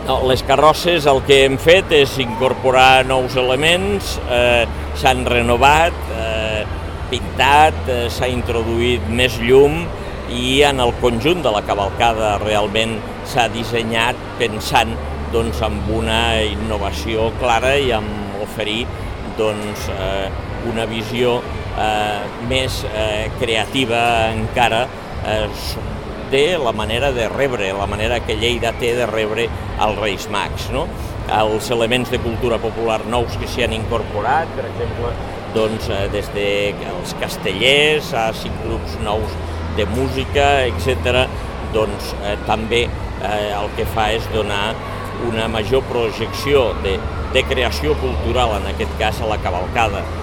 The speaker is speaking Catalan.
No, les carrosses el que hem fet és incorporar nous elements, s'han renovat, pintat, s'ha introduït més llum i en el conjunt de la cavalcada realment s'ha dissenyat pensant en una innovació clara i en oferir una visió més creativa encara de la manera de rebre, la manera que Lleida té de rebre els Reis Mags, no? Els elements de cultura popular nous que s'hi han incorporat, per exemple, des dels castellers a 5 grups nous de música, etc., també el que fa és donar una major projecció de creació cultural, en aquest cas a la cavalcada.